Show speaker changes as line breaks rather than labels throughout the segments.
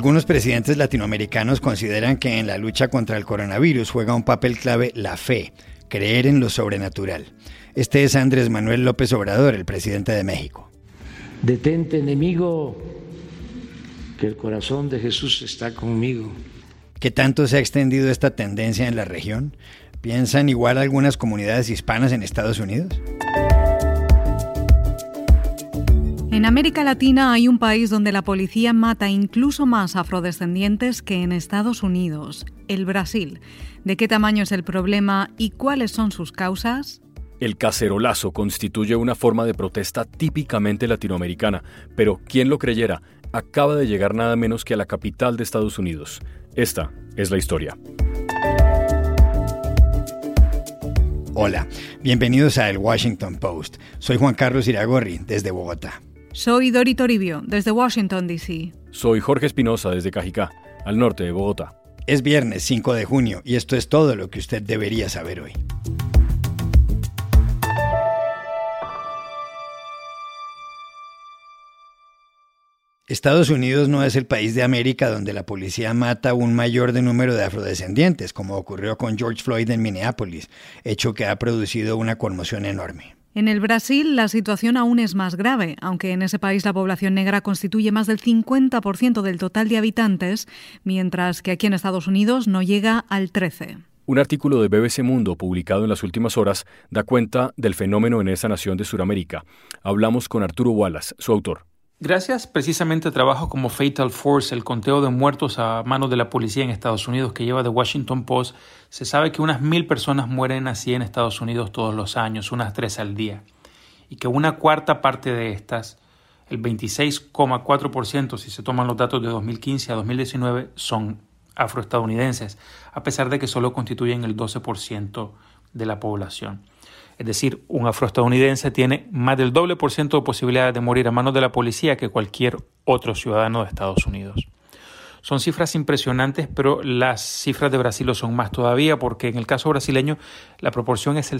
Algunos presidentes latinoamericanos consideran que en la lucha contra el coronavirus juega un papel clave la fe, creer en lo sobrenatural. Este es Andrés Manuel López Obrador, el presidente de México.
Detente, enemigo, que el corazón de Jesús está conmigo.
¿Qué tanto se ha extendido esta tendencia en la región? ¿Piensan igual algunas comunidades hispanas en Estados Unidos?
En América Latina hay un país donde la policía mata incluso más afrodescendientes que en Estados Unidos, el Brasil. ¿De qué tamaño es el problema y cuáles son sus causas?
El cacerolazo constituye una forma de protesta típicamente latinoamericana, pero ¿quién lo creyera? Acaba de llegar nada menos que a la capital de Estados Unidos. Esta es la historia.
Hola, bienvenidos a El Washington Post. Soy Juan Carlos Iragorri, desde Bogotá.
Soy Dori Toribio, desde Washington, D.C.
Soy Jorge Espinosa, desde Cajicá, al norte de Bogotá.
Es viernes 5 de junio y esto es todo lo que usted debería saber hoy. Estados Unidos no es el país de América donde la policía mata un mayor número de afrodescendientes, como ocurrió con George Floyd en Minneapolis, hecho que ha producido una conmoción enorme.
En el Brasil la situación aún es más grave, aunque en ese país la población negra constituye más del 50% del total de habitantes, mientras que aquí en Estados Unidos no llega al 13%.
Un artículo de BBC Mundo publicado en las últimas horas da cuenta del fenómeno en esa nación de Sudamérica. Hablamos con Arturo Wallace, su autor.
Gracias precisamente a trabajo como Fatal Force, el conteo de muertos a manos de la policía en Estados Unidos que lleva The Washington Post, se sabe que unas 1,000 personas mueren así en Estados Unidos todos los años, unas 3 al día, y que una cuarta parte de estas, el 26,4% si se toman los datos de 2015 a 2019, son afroestadounidenses, a pesar de que solo constituyen el 12% de la población. Es decir, un afroestadounidense tiene más del doble por ciento de posibilidades de morir a manos de la policía que cualquier otro ciudadano de Estados Unidos. Son cifras impresionantes, pero las cifras de Brasil lo son más todavía, porque en el caso brasileño la proporción es el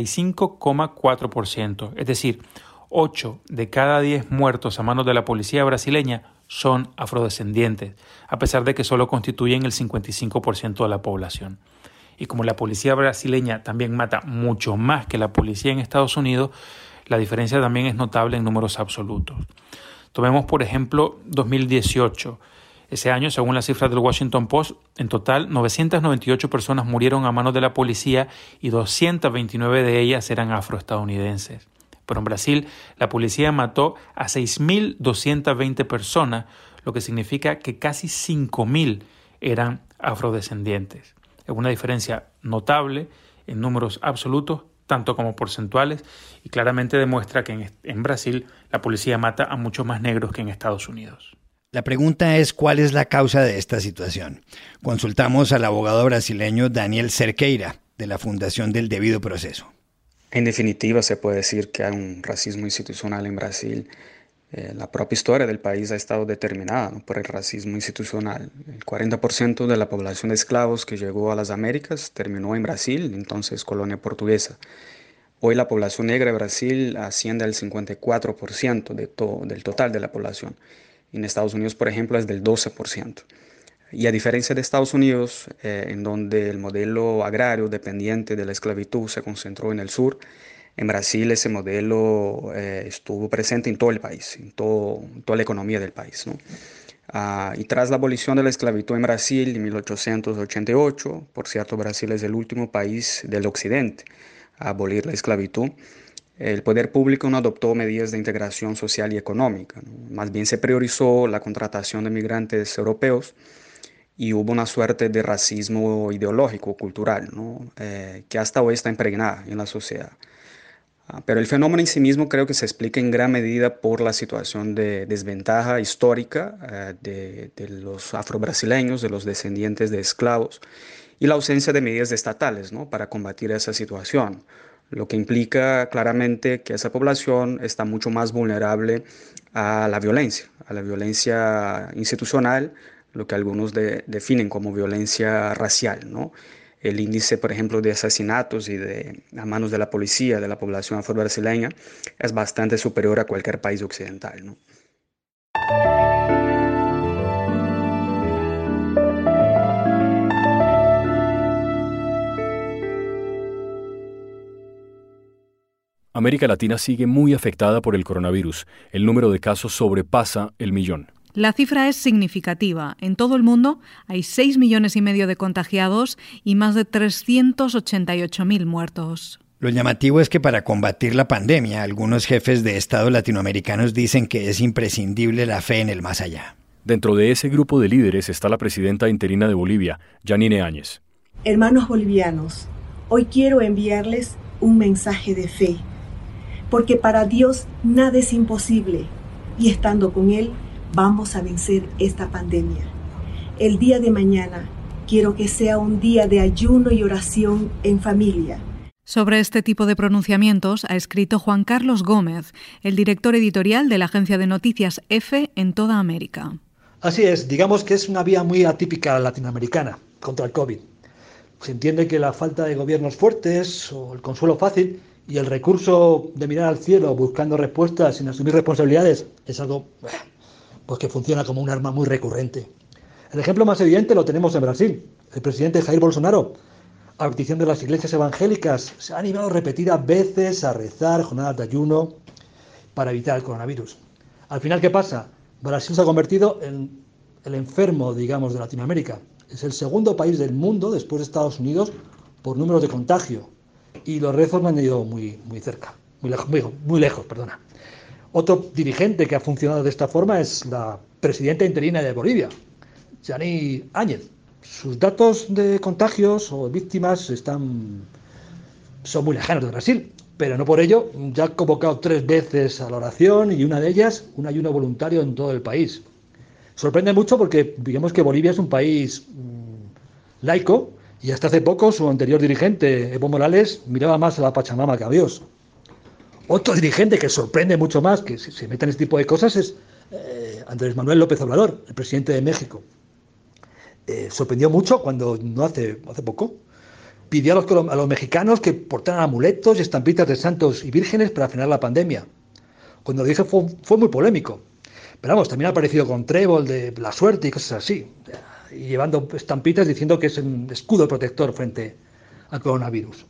75,4%. Es decir, 8 de cada 10 muertos a manos de la policía brasileña son afrodescendientes, a pesar de que solo constituyen el 55% de la población. Y como la policía brasileña también mata mucho más que la policía en Estados Unidos, la diferencia también es notable en números absolutos. Tomemos, por ejemplo, 2018. Ese año, según las cifras del Washington Post, en total 998 personas murieron a manos de la policía y 229 de ellas eran afroestadounidenses. Pero en Brasil, la policía mató a 6.220 personas, lo que significa que casi 5.000 eran afrodescendientes. Es una diferencia notable en números absolutos, tanto como porcentuales, y claramente demuestra que en Brasil la policía mata a muchos más negros que en Estados Unidos.
La pregunta es ¿cuál es la causa de esta situación? Consultamos al abogado brasileño Daniel Cerqueira, de la Fundación del Debido Proceso.
En definitiva, se puede decir que hay un racismo institucional en Brasil. La propia historia del país ha estado determinada, ¿no?, por el racismo institucional. El 40% de la población de esclavos que llegó a las Américas terminó en Brasil, entonces colonia portuguesa. Hoy la población negra de Brasil asciende al 54% del total de la población. En Estados Unidos, por ejemplo, es del 12%. Y a diferencia de Estados Unidos, en donde el modelo agrario dependiente de la esclavitud se concentró en el sur, en Brasil ese modelo estuvo presente en todo el país, en toda la economía del país, ¿no? Y tras la abolición de la esclavitud en Brasil en 1888, por cierto, Brasil es el último país del occidente a abolir la esclavitud, el poder público no adoptó medidas de integración social y económica, ¿no? Más bien se priorizó la contratación de migrantes europeos y hubo una suerte de racismo ideológico, cultural, ¿no?, que hasta hoy está impregnada en la sociedad. Pero el fenómeno en sí mismo creo que se explica en gran medida por la situación de desventaja histórica de los afrobrasileños, de los descendientes de esclavos, y la ausencia de medidas estatales, ¿no?, para combatir esa situación, lo que implica claramente que esa población está mucho más vulnerable a la violencia institucional, lo que algunos definen como violencia racial, ¿no? El índice, por ejemplo, de asesinatos a manos de la policía de la población afrobrasileña es bastante superior a cualquier país occidental, ¿no?
América Latina sigue muy afectada por el coronavirus. El número de casos sobrepasa el 1.000.000.
La cifra es significativa. En todo el mundo hay 6,5 millones de contagiados y más de 388.000 muertos.
Lo llamativo es que para combatir la pandemia, algunos jefes de Estado latinoamericanos dicen que es imprescindible la fe en el más allá.
Dentro de ese grupo de líderes está la presidenta interina de Bolivia, Yanine Áñez.
Hermanos bolivianos, hoy quiero enviarles un mensaje de fe, porque para Dios nada es imposible y estando con Él vamos a vencer esta pandemia. El día de mañana quiero que sea un día de ayuno y oración en familia.
Sobre este tipo de pronunciamientos ha escrito Juan Carlos Gómez, el director editorial de la agencia de noticias EFE en toda América.
Así es, digamos que es una vía muy atípica latinoamericana contra el COVID. Se entiende que la falta de gobiernos fuertes o el consuelo fácil y el recurso de mirar al cielo buscando respuestas sin asumir responsabilidades es algo pues que funciona como un arma muy recurrente. El ejemplo más evidente lo tenemos en Brasil. El presidente Jair Bolsonaro, a petición de las iglesias evangélicas, se ha animado repetidas veces a rezar jornadas de ayuno para evitar el coronavirus. Al final, ¿qué pasa? Brasil se ha convertido en el enfermo, digamos, de Latinoamérica. Es el segundo país del mundo, después de Estados Unidos, por números de contagio. Y los rezos me han ido muy cerca, muy lejos. Otro dirigente que ha funcionado de esta forma es la presidenta interina de Bolivia, Yanine Áñez. Sus datos de contagios o víctimas son muy lejanos de Brasil, pero no por ello ya ha convocado 3 veces a la oración y una de ellas un ayuno voluntario en todo el país. Sorprende mucho porque digamos que Bolivia es un país laico y hasta hace poco su anterior dirigente, Evo Morales, miraba más a la Pachamama que a Dios. Otro dirigente que sorprende mucho más, que se mete en este tipo de cosas, es Andrés Manuel López Obrador, el presidente de México. Sorprendió mucho cuando, no hace poco, pidió a los mexicanos que portaran amuletos y estampitas de santos y vírgenes para frenar la pandemia. Cuando lo dije fue muy polémico. Pero vamos, también ha aparecido con trébol de la suerte y cosas así. Y llevando estampitas diciendo que es un escudo protector frente al coronavirus.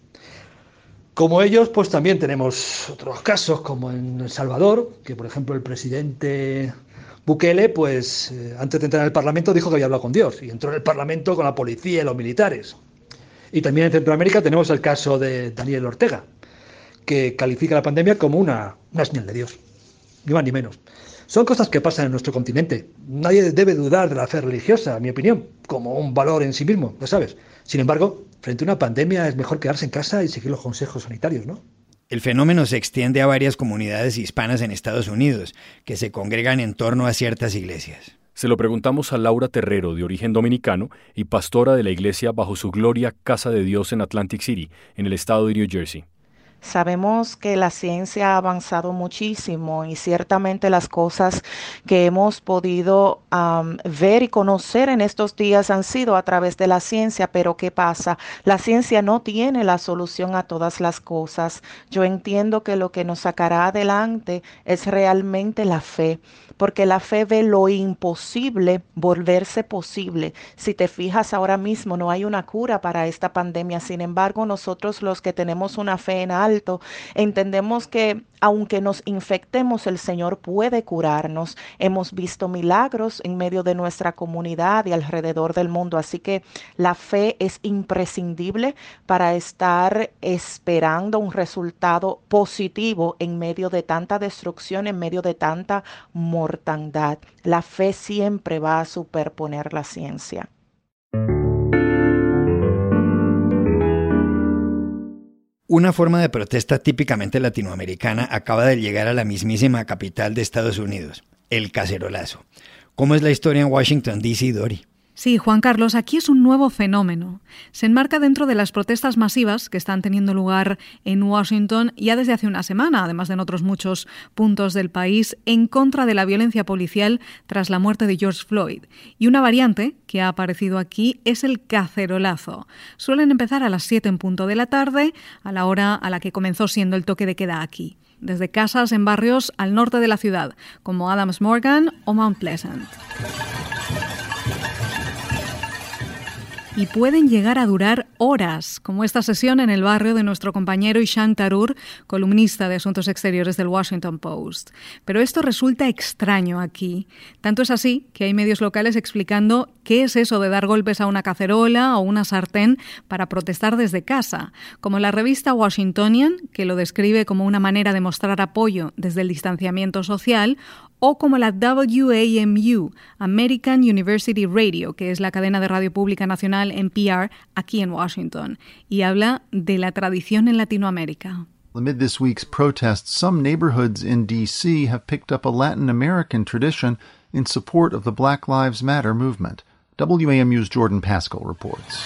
Como ellos, pues también tenemos otros casos, como en El Salvador, que por ejemplo el presidente Bukele, pues antes de entrar en el Parlamento dijo que había hablado con Dios y entró en el Parlamento con la policía y los militares. Y también en Centroamérica tenemos el caso de Daniel Ortega, que califica la pandemia como una señal de Dios, ni más ni menos. Son cosas que pasan en nuestro continente. Nadie debe dudar de la fe religiosa, en mi opinión, como un valor en sí mismo, lo sabes. Sin embargo, frente a una pandemia es mejor quedarse en casa y seguir los consejos sanitarios, ¿no?
El fenómeno se extiende a varias comunidades hispanas en Estados Unidos, que se congregan en torno a ciertas iglesias.
Se lo preguntamos a Laura Terrero, de origen dominicano y pastora de la iglesia Bajo Su Gloria Casa de Dios en Atlantic City, en el estado de New Jersey.
Sabemos que la ciencia ha avanzado muchísimo y ciertamente las cosas que hemos podido ver y conocer en estos días han sido a través de la ciencia, pero ¿qué pasa? La ciencia no tiene la solución a todas las cosas. Yo entiendo que lo que nos sacará adelante es realmente la fe, porque la fe ve lo imposible volverse posible. Si te fijas, ahora mismo no hay una cura para esta pandemia. Sin embargo, nosotros los que tenemos una fe en alto, entendemos que aunque nos infectemos, el Señor puede curarnos. Hemos visto milagros en medio de nuestra comunidad y alrededor del mundo. Así que la fe es imprescindible para estar esperando un resultado positivo en medio de tanta destrucción, en medio de tanta mortandad. La fe siempre va a superponer la ciencia.
Una forma de protesta típicamente latinoamericana acaba de llegar a la mismísima capital de Estados Unidos, el cacerolazo. ¿Cómo es la historia en Washington, D.C., Dori?
Sí, Juan Carlos, aquí es un nuevo fenómeno. Se enmarca dentro de las protestas masivas que están teniendo lugar en Washington ya desde hace una semana, además de en otros muchos puntos del país, en contra de la violencia policial tras la muerte de George Floyd. Y una variante que ha aparecido aquí es el cacerolazo. Suelen empezar a las 7 en punto de la tarde, a la hora a la que comenzó siendo el toque de queda aquí, desde casas en barrios al norte de la ciudad, como Adams Morgan o Mount Pleasant. y pueden llegar a durar horas, como esta sesión en el barrio de nuestro compañero Ishan Tharoor, columnista de Asuntos Exteriores del Washington Post. Pero esto resulta extraño aquí. Tanto es así que hay medios locales explicando qué es eso de dar golpes a una cacerola o una sartén para protestar desde casa, como la revista Washingtonian, que lo describe como una manera de mostrar apoyo desde el distanciamiento social, o como la WAMU, American University Radio, que es la cadena de radio pública nacional NPR aquí en Washington, y habla de la tradición en Latinoamérica.
Amid this week's protests, some neighborhoods in D.C. have picked up a Latin American tradition in support of the Black Lives Matter movement. WAMU's Jordan Pascal reports.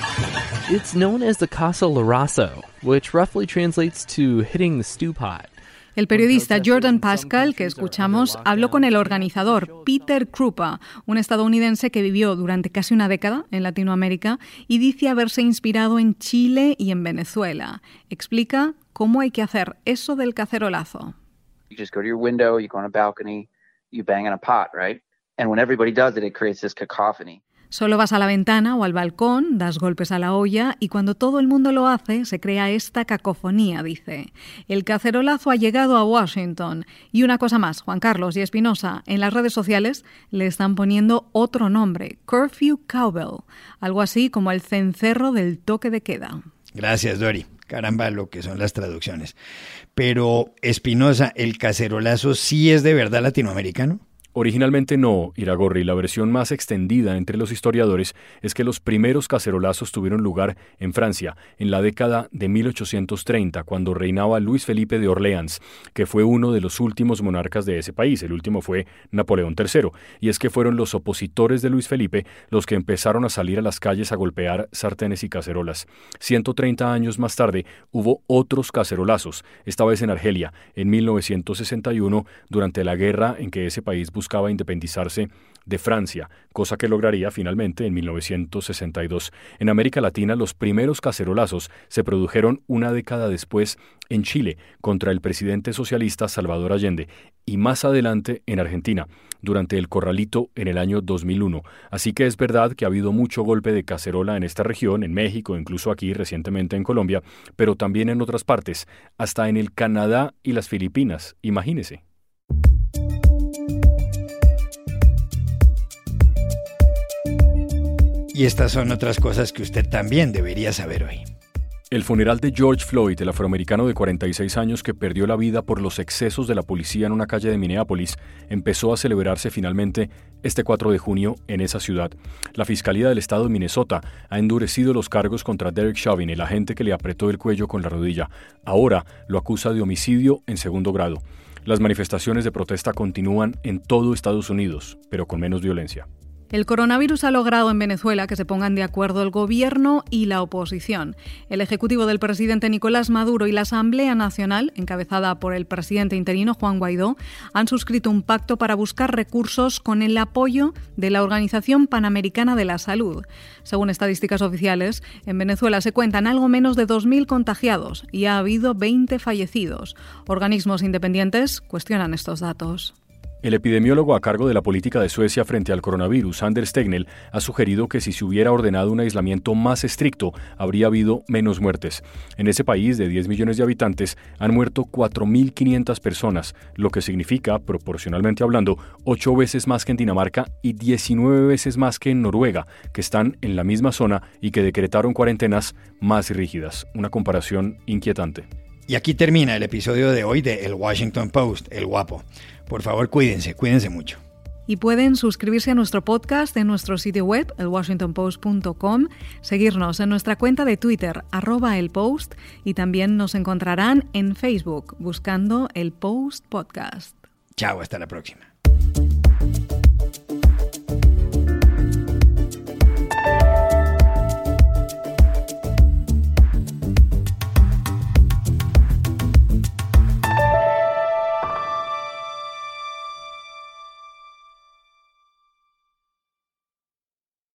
It's known as the Casa Larazo, which roughly translates to hitting the stew pot.
El periodista Jordan Pascal, que escuchamos, habló con el organizador Peter Krupa, un estadounidense que vivió durante casi una década en Latinoamérica y dice haberse inspirado en Chile y en Venezuela. Explica cómo hay que hacer eso del cacerolazo.
You just go to your window, you go on a balcony, you bang on a pot, right? And when everybody does it creates this cacophony.
Solo vas a la ventana o al balcón, das golpes a la olla y cuando todo el mundo lo hace se crea esta cacofonía, dice. El cacerolazo ha llegado a Washington. Y una cosa más, Juan Carlos y Espinosa, en las redes sociales le están poniendo otro nombre, Curfew Cowbell, algo así como el cencerro del toque de queda.
Gracias, Dori. Caramba, lo que son las traducciones. Pero, Espinosa, ¿el cacerolazo sí es de verdad latinoamericano?
Originalmente no, Iragorri. La versión más extendida entre los historiadores es que los primeros cacerolazos tuvieron lugar en Francia, en la década de 1830, cuando reinaba Luis Felipe de Orleans, que fue uno de los últimos monarcas de ese país. El último fue Napoleón III, y es que fueron los opositores de Luis Felipe los que empezaron a salir a las calles a golpear sartenes y cacerolas. 130 años más tarde hubo otros cacerolazos, esta vez en Argelia, en 1961, durante la guerra en que ese país buscaba independizarse de Francia, cosa que lograría finalmente en 1962. En América Latina, los primeros cacerolazos se produjeron una década después en Chile contra el presidente socialista Salvador Allende y más adelante en Argentina, durante el Corralito en el año 2001. Así que es verdad que ha habido mucho golpe de cacerola en esta región, en México, incluso aquí recientemente en Colombia, pero también en otras partes, hasta en el Canadá y las Filipinas, imagínese.
Y estas son otras cosas que usted también debería saber hoy.
El funeral de George Floyd, el afroamericano de 46 años que perdió la vida por los excesos de la policía en una calle de Minneapolis, empezó a celebrarse finalmente este 4 de junio en esa ciudad. La Fiscalía del Estado de Minnesota ha endurecido los cargos contra Derek Chauvin, el agente que le apretó el cuello con la rodilla. Ahora lo acusa de homicidio en segundo grado. Las manifestaciones de protesta continúan en todo Estados Unidos, pero con menos violencia.
El coronavirus ha logrado en Venezuela que se pongan de acuerdo el gobierno y la oposición. El ejecutivo del presidente Nicolás Maduro y la Asamblea Nacional, encabezada por el presidente interino Juan Guaidó, han suscrito un pacto para buscar recursos con el apoyo de la Organización Panamericana de la Salud. Según estadísticas oficiales, en Venezuela se cuentan algo menos de 2.000 contagiados y ha habido 20 fallecidos. Organismos independientes cuestionan estos datos.
El epidemiólogo a cargo de la política de Suecia frente al coronavirus, Anders Tegnell, ha sugerido que si se hubiera ordenado un aislamiento más estricto, habría habido menos muertes. En ese país de 10 millones de habitantes han muerto 4.500 personas, lo que significa, proporcionalmente hablando, 8 veces más que en Dinamarca y 19 veces más que en Noruega, que están en la misma zona y que decretaron cuarentenas más rígidas. Una comparación inquietante.
Y aquí termina el episodio de hoy de El Washington Post, El Guapo. Por favor, cuídense mucho.
Y pueden suscribirse a nuestro podcast en nuestro sitio web, elwashingtonpost.com, seguirnos en nuestra cuenta de Twitter, @elpost, y también nos encontrarán en Facebook buscando El Post Podcast.
Chao, hasta la próxima.